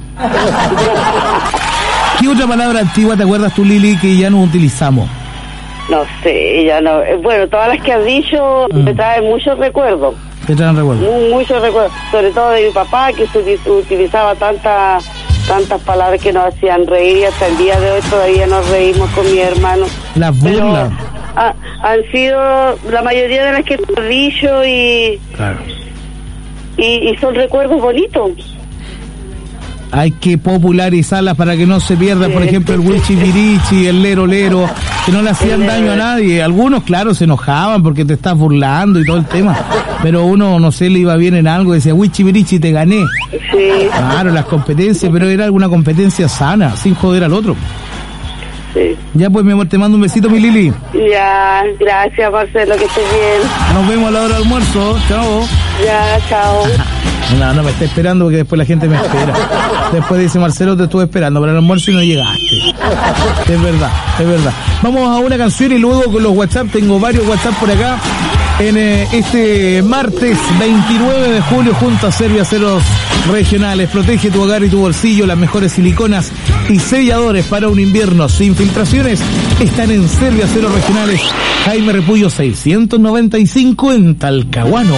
¿Qué otra palabra antigua te acuerdas tú, Lili, que ya no utilizamos? No sé, ya no. Bueno, todas las que has dicho mm. me traen muchos recuerdos. ¿Te traen recuerdos? Muchos recuerdos, sobre todo de mi papá, que utilizaba tantas tantas palabras que nos hacían reír, y hasta el día de hoy todavía nos reímos con mi hermano. Las burlas. Ha, han sido la mayoría de las que te has dicho y, claro. y y son recuerdos bonitos. Hay que popularizarlas para que no se pierda, sí. Por ejemplo, el Wichi Virichi, el Lero Lero, que no le hacían daño a nadie. Algunos, claro, se enojaban porque te estás burlando y todo el tema, pero uno, no sé, le iba bien en algo, decía, Wichi Virichi, te gané. Sí. Claro, las competencias, pero era alguna competencia sana, sin joder al otro. Sí. Ya pues, mi amor, te mando un besito, mi Lili. Ya, gracias, Marcelo, que estés bien. Nos vemos a la hora del almuerzo, chao. Ya, chao. No, no me está esperando porque después la gente me espera. Después dice, Marcelo, te estuve esperando para el almuerzo y no llegaste. Es verdad, es verdad. Vamos a una canción y luego con los WhatsApp, tengo varios WhatsApp por acá. En eh, este martes veintinueve de julio, junto a Servia Aceros Regionales, protege tu hogar y tu bolsillo. Las mejores siliconas y selladores para un invierno sin filtraciones están en Servia Aceros Regionales, Jaime Repullo seiscientos noventa y cinco en Talcahuano.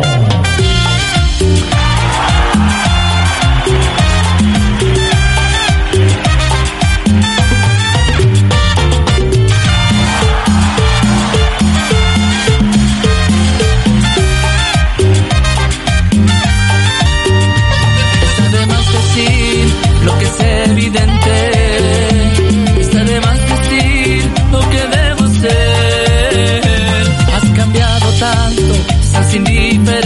Está de más decir lo que debo ser. Has cambiado tanto, estás indiferente.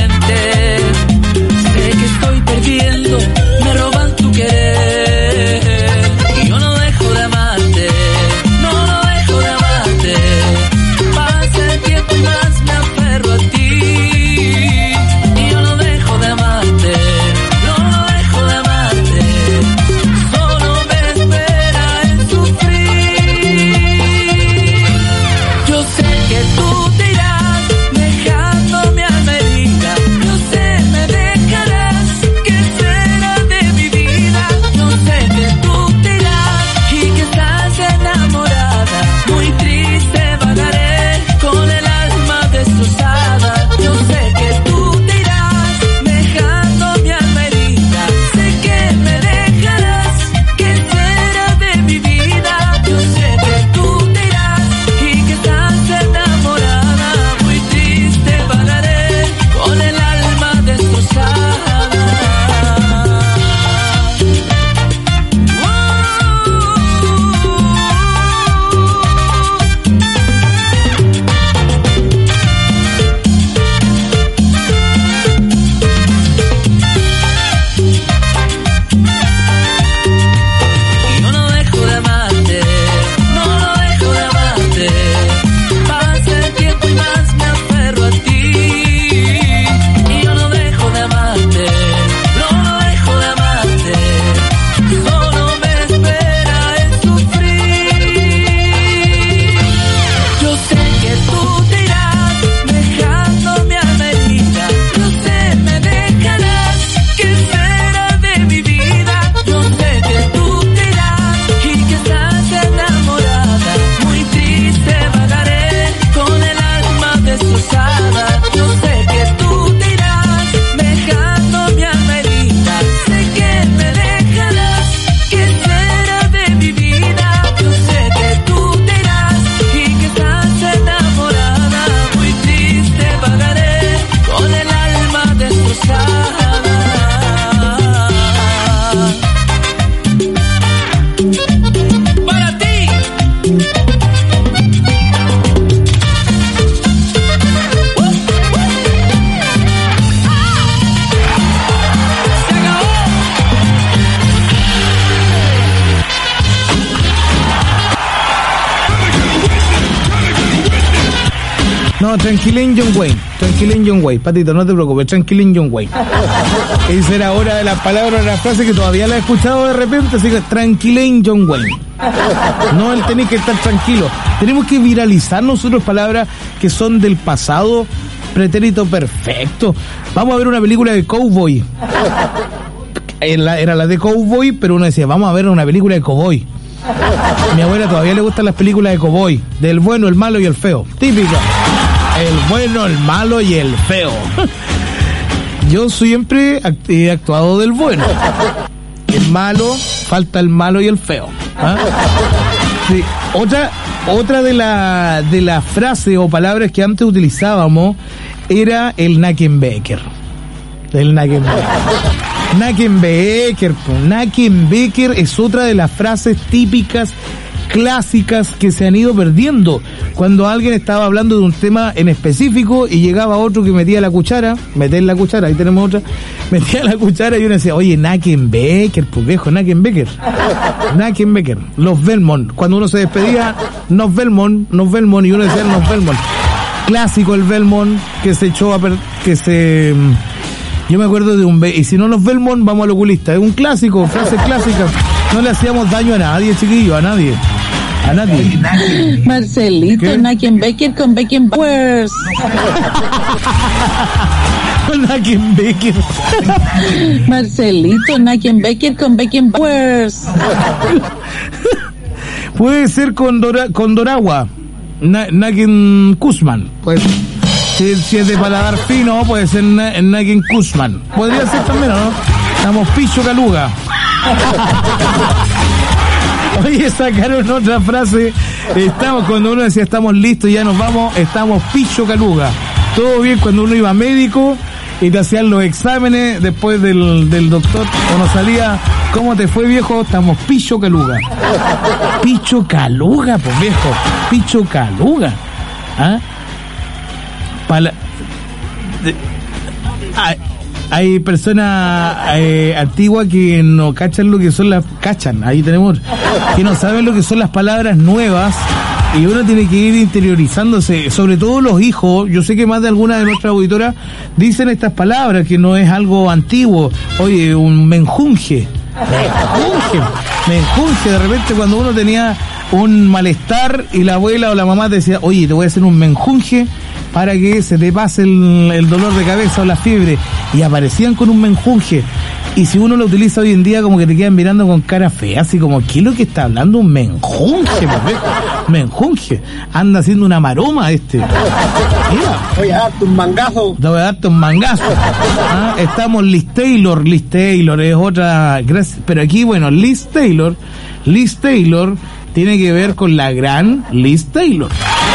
No, tranquilen John Wayne, tranquilen John Wayne, Patito, no te preocupes, tranquilen John Wayne. Esa era ahora de las palabras, de la frase que todavía la he escuchado de repente, así que tranquilen John Wayne. No, él tiene que estar tranquilo. Tenemos que viralizar nosotros palabras que son del pasado, pretérito perfecto. Vamos a ver una película de cowboy. Era la de cowboy, pero uno decía, vamos a ver una película de cowboy. A mi abuela todavía le gustan las películas de cowboy, del bueno, el malo y el feo. Típica. El bueno, el malo y el feo. Yo siempre he actuado del bueno. El malo, falta el malo y el feo. ¿Ah? Sí. Otra, otra de la de las frases o palabras que antes utilizábamos era el Nackenbecker. El Nackenbecker. Nackenbecker, Nackenbecker es otra de las frases típicas, clásicas que se han ido perdiendo. Cuando alguien estaba hablando de un tema en específico y llegaba otro que metía la cuchara, meter la cuchara, ahí tenemos otra, metía la cuchara y uno decía, oye, Nackenbecker, pues viejo, Nackenbecker, Nackenbecker, los Belmont, cuando uno se despedía, nos Belmont, nos Belmont, y uno decía, nos Belmont, clásico el Belmont, que se echó a per- que se... Yo me acuerdo de un... Be- y si no los Belmont, vamos al oculista. Es un clásico, frase clásica. No le hacíamos daño a nadie, chiquillo, a nadie. A nadie. Marcelito, Nackenbecker con Beckenbauers. Nackenbecker. Marcelito, Nackenbecker con Beckenbauers. Puede ser con, Dora- con Doragua. Na- Naken Kuzman. Pues... Si, si es de paladar fino, puede ser en Naken Kuzman. Podría ser también, ¿no? Estamos Picho Caluga. Oye, sacaron otra frase. Estamos, cuando uno decía estamos listos, ya nos vamos, estamos Picho Caluga. Todo bien cuando uno iba a médico y te hacían los exámenes después del, del doctor, cuando salía, ¿cómo te fue, viejo? Estamos Picho Caluga. Picho Caluga, pues viejo. Picho Caluga. ¿Ah? Pala- de- hay, hay personas eh, antiguas que no cachan lo que son las... Cachan, ahí tenemos... Que no saben lo que son las palabras nuevas y uno tiene que ir interiorizándose, sobre todo los hijos. Yo sé que más de alguna de nuestras auditoras dicen estas palabras, que no es algo antiguo. Oye, un menjunje. Menjunje. Menjunje, de repente cuando uno tenía un malestar y la abuela o la mamá te decía, oye, te voy a hacer un menjunje para que se te pase el, el dolor de cabeza o la fiebre, y aparecían con un menjunje. Y si uno lo utiliza hoy en día, como que te quedan mirando con cara fea, así como, ¿qué es lo que está hablando? Un menjunje, pues, menjunje, anda haciendo una maroma este. Mira, voy a darte un mangazo. Te voy a darte un mangazo. ¿Ah? Estamos Liz Taylor, Liz Taylor es otra, pero aquí, bueno, Liz Taylor, Liz Taylor tiene que ver con la gran Liz Taylor.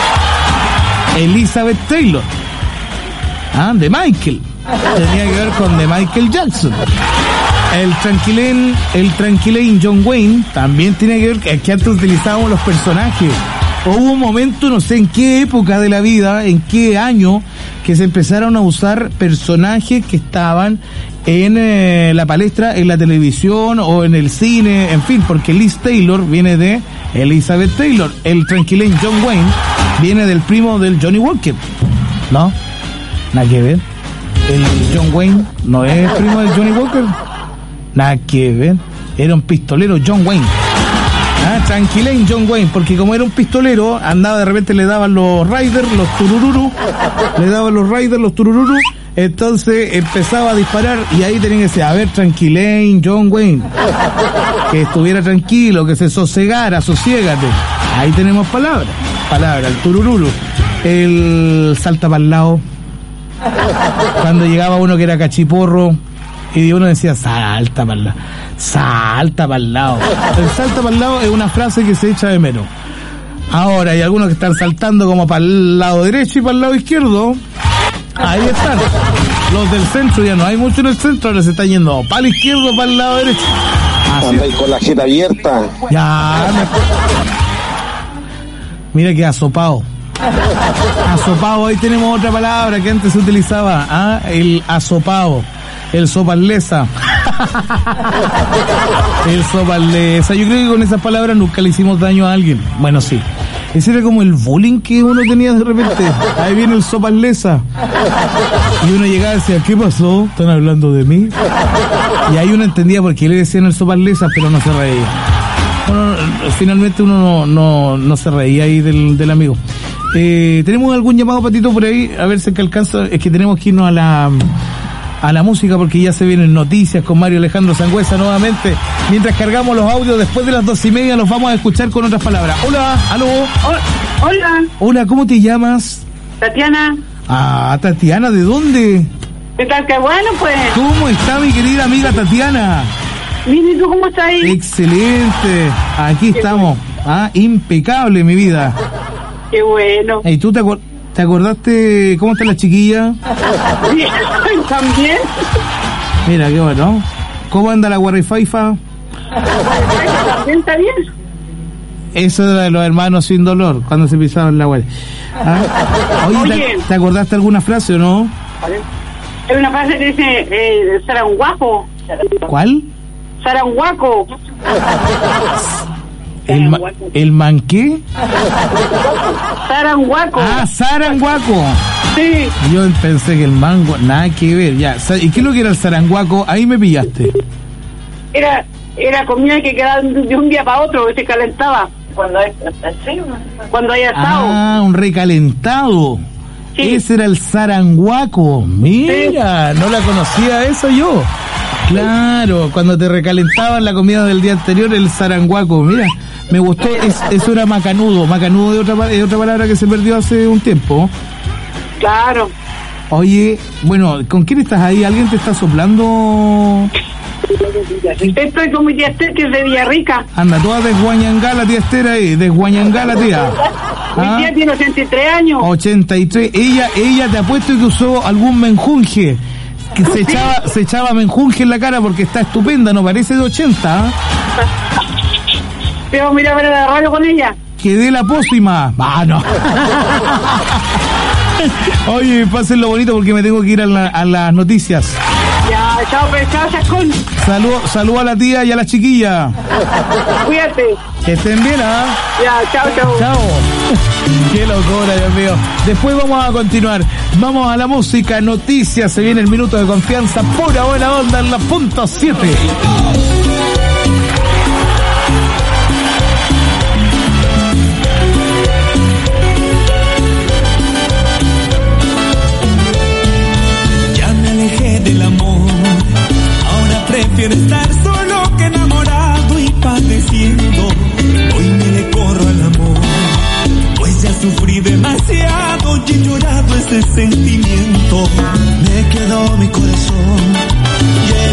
Elizabeth Taylor, ah, de Michael, tenía que ver con de Michael Jackson. El tranquilén, el tranquilén John Wayne también tiene que ver que, que antes utilizábamos los personajes. Hubo un momento, no sé en qué época de la vida, en qué año, que se empezaron a usar personajes que estaban en eh, la palestra, en la televisión o en el cine, en fin, porque Liz Taylor viene de Elizabeth Taylor. El tranquilén John Wayne viene del primo del Johnny Walker, ¿no? Nada que ver. El John Wayne no es primo del Johnny Walker. Nada que ver. Era un pistolero John Wayne. Ah, tranquilén John Wayne, porque como era un pistolero, andaba de repente, le daban los riders, los turururu, le daban los riders, los turururu, entonces empezaba a disparar y ahí tenía que decir, a ver, tranquilén John Wayne, que estuviera tranquilo, que se sosegara, sosiégate. Ahí tenemos palabras, palabras, el turururu, el salta para el lado, cuando llegaba uno que era cachiporro, y uno decía, salta para el lado, salta para el lado. El salta para el lado es una frase que se echa de menos. Ahora hay algunos que están saltando como para el lado derecho y para el lado izquierdo. Ahí están. Los del centro ya no hay mucho en el centro, ahora se están yendo para el izquierdo, para el lado derecho. Así. Anda con la jeta abierta. Ya. Me... Mira que asopado. Asopado, ahí tenemos otra palabra que antes se utilizaba, ¿ah? El asopado. El sopa lesa. El sopalesa. Yo creo que con esas palabras nunca le hicimos daño a alguien. Bueno, sí. Ese era como el bullying que uno tenía de repente. Ahí viene el sopalesa. Y uno llegaba y decía, ¿qué pasó? ¿Están hablando de mí? Y ahí uno entendía por qué le decían el sopalesa, pero no se reía. Bueno, finalmente uno no, no, no se reía ahí del, del amigo. Eh, ¿Tenemos algún llamado, Patito, por ahí? A ver si es que alcanza. Es que tenemos que irnos a la a la música porque ya se vienen noticias con Mario Alejandro Sangüesa nuevamente. Mientras cargamos los audios después de las dos y media los vamos a escuchar con otras palabras. Hola, aló. Hola. Hola, ¿cómo te llamas? Tatiana. Ah, Tatiana, ¿de dónde? ¿Qué tal? Qué bueno, pues. ¿Cómo está mi querida amiga Tatiana? Mire, ¿tú cómo estás ahí? Excelente. Aquí Qué estamos. Bueno. Ah, impecable, mi vida. Qué bueno. ¿Y tú te, acor- te acordaste cómo está la chiquilla? Bien, también. Mira, qué bueno. ¿Cómo anda la guarrifaifa? También está bien. Eso era de los hermanos sin dolor, cuando se pisaban la guardia. ¿Ah? Oye, Oye. ¿Te, ¿te acordaste alguna frase o no? Hay una frase que dice, eh, Saranguaco. ¿Cuál? Saranguaco. ¿El, ma- ¿El manqué? Saranguaco. Ah, Saranguaco. Sí. Yo pensé que el mango, nada que ver, ya. ¿Y qué es lo que era el Saranguaco? Ahí me pillaste. Era, era comida que quedaba de un día para otro, que se calentaba. Cuando hay, cuando hay asado. Ah, un recalentado. Sí. Ese era el Saranguaco. Mira, sí. No la conocía eso yo. Claro, cuando te recalentaban la comida del día anterior, el Saranguaco. Mira, me gustó, es, eso era macanudo. Macanudo de otra, de otra palabra que se perdió hace un tiempo. Claro. Oye, bueno, ¿con quién estás ahí? ¿Alguien te está soplando? Estoy con mi tía Esther, que es de Villarrica. Anda, toda desguañangala, tía Esther ahí, desguañangala, tía. ¿Ah? Mi tía tiene ochenta y tres años. ochenta y tres. Ella, ella te apuesto que usó algún menjunje. Que se echaba, se echaba menjunje en la cara porque está estupenda, no parece de ochenta. ¿eh? Pero mira a ver la radio con ella. Quedé la pócima. Ah, no. Oye, pásenlo bonito porque me tengo que ir a, la, a las noticias. Ya, chao, pues, chao, chascón. Saludo, saludo a la tía y a la chiquilla. Cuídate. Que estén bien, ¿ah? ¿eh? Ya, chao, chao. Chao. Qué locura, Dios mío. Después vamos a continuar. Vamos a la música, noticias. Se viene el minuto de confianza. Pura buena onda en la punto siete. Del amor, ahora prefiero estar solo que enamorado y padeciendo. Hoy me le corro al amor, pues ya sufrí demasiado y he llorado ese sentimiento. Me quedó mi corazón y